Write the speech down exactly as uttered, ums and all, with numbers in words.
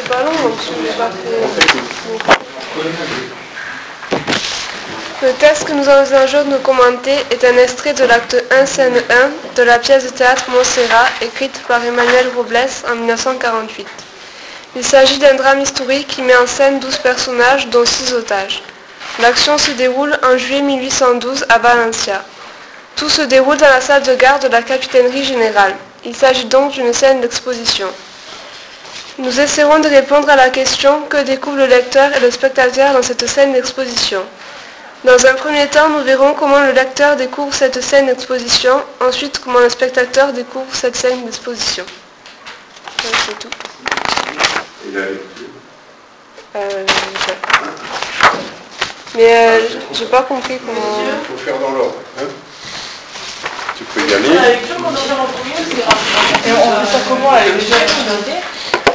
c'est pas long, donc je vais pas faire... Le texte que nous envisageons de commenter est un extrait de l'acte un, scène un de la pièce de théâtre Montserrat, écrite par Emmanuel Robles en mille neuf cent quarante-huit. Il s'agit d'un drame historique qui met en scène douze personnages, dont six otages. L'action se déroule en juillet mille huit cent douze à Valencia. Tout se déroule dans la salle de garde de la capitainerie générale. Il s'agit donc d'une scène d'exposition. Nous essaierons de répondre à la question que découvre le lecteur et le spectateur dans cette scène d'exposition. Dans un premier temps, nous verrons comment le lecteur découvre cette scène d'exposition, ensuite comment le spectateur découvre cette scène d'exposition. C'est tout. Euh, Mais euh, j'ai pas compris comment... Il faut faire dans l'ordre. Hein, tu peux y aller. La lecture, quand on vient en premier, c'est grave. Et on fait ça comment, la lecture?